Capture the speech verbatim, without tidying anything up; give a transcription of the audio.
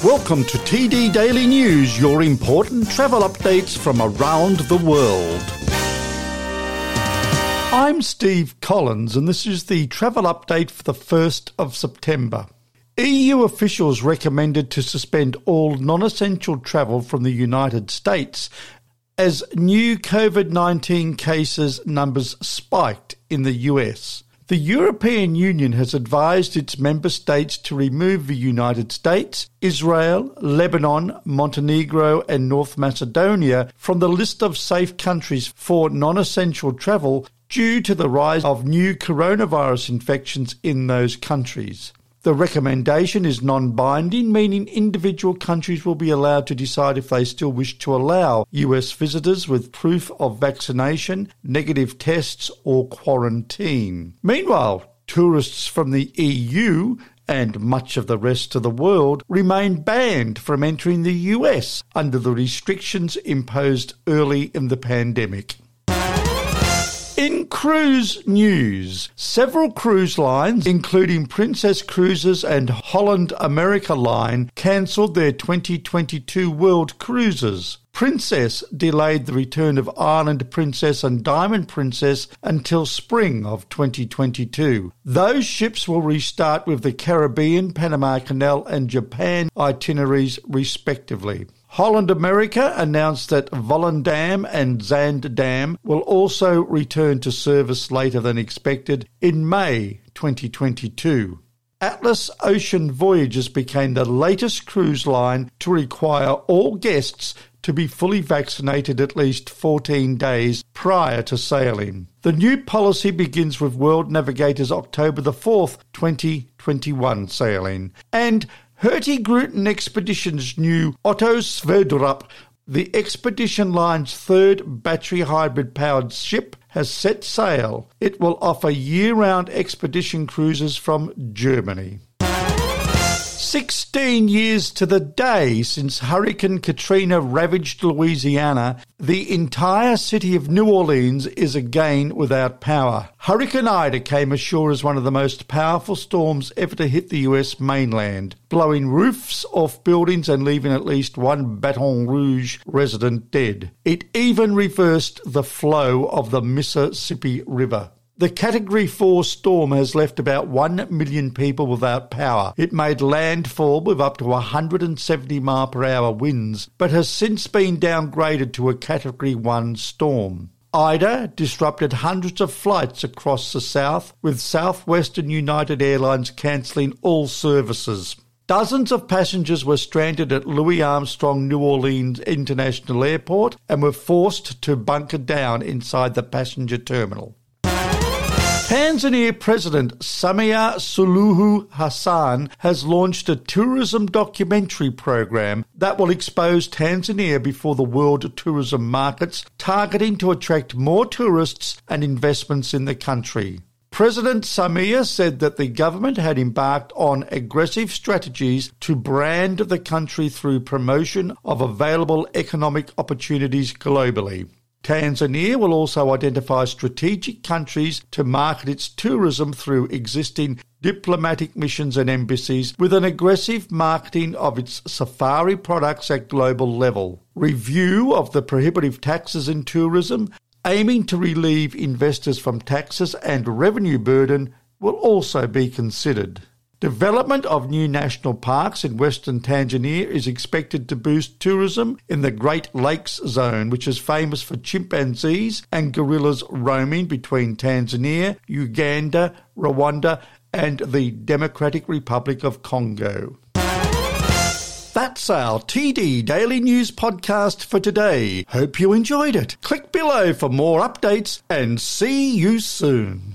Welcome to T D Daily News, your important travel updates from around the world. I'm Steve Collins, and this is the travel update for the first of September. E U officials recommended to suspend all non-essential travel from the United States as new COVID nineteen cases numbers spiked in the U S. The European Union has advised its member states to remove the United States, Israel, Lebanon, Montenegro and North Macedonia from the list of safe countries for non-essential travel due to the rise of new coronavirus infections in those countries. The recommendation is non-binding, meaning individual countries will be allowed to decide if they still wish to allow U S visitors with proof of vaccination, negative tests or quarantine. Meanwhile, tourists from the E U and much of the rest of the world remain banned from entering the U S under the restrictions imposed early in the pandemic. In cruise news, several cruise lines, including Princess Cruises and Holland America Line, cancelled their twenty twenty-two world cruises. Princess delayed the return of Island Princess and Diamond Princess until spring of twenty twenty-two. Those ships will restart with the Caribbean, Panama Canal and Japan itineraries respectively. Holland America announced that Volendam and Zaandam will also return to service later than expected in May twenty twenty-two. Atlas Ocean Voyages became the latest cruise line to require all guests to be fully vaccinated at least fourteen days prior to sailing. The new policy begins with World Navigator's October the fourth, twenty twenty-one sailing. And Hurtigruten Expedition's new Otto Sverdrup, the expedition line's third battery hybrid-powered ship, has set sail. It will offer year-round expedition cruises from Germany. Sixteen years to the day since Hurricane Katrina ravaged Louisiana, the entire city of New Orleans is again without power. Hurricane Ida came ashore as one of the most powerful storms ever to hit the U S mainland, blowing roofs off buildings and leaving at least one Baton Rouge resident dead. It even reversed the flow of the Mississippi River. The Category four storm has left about one million people without power. It made landfall with up to one hundred seventy mile per hour winds, but has since been downgraded to a Category one storm. Ida disrupted hundreds of flights across the south, with Southwestern United Airlines cancelling all services. Dozens of passengers were stranded at Louis Armstrong New Orleans International Airport and were forced to bunker down inside the passenger terminal. Tanzania President Samia Suluhu Hassan has launched a tourism documentary program that will expose Tanzania before the world tourism markets, targeting to attract more tourists and investments in the country. President Samia said that the government had embarked on aggressive strategies to brand the country through promotion of available economic opportunities globally. Tanzania will also identify strategic countries to market its tourism through existing diplomatic missions and embassies, with an aggressive marketing of its safari products at global level. Review of the prohibitive taxes in tourism, aiming to relieve investors from taxes and revenue burden, will also be considered. Development of new national parks in western Tanzania is expected to boost tourism in the Great Lakes Zone, which is famous for chimpanzees and gorillas roaming between Tanzania, Uganda, Rwanda, and the Democratic Republic of Congo. That's our T D Daily News podcast for today. Hope you enjoyed it. Click below for more updates and see you soon.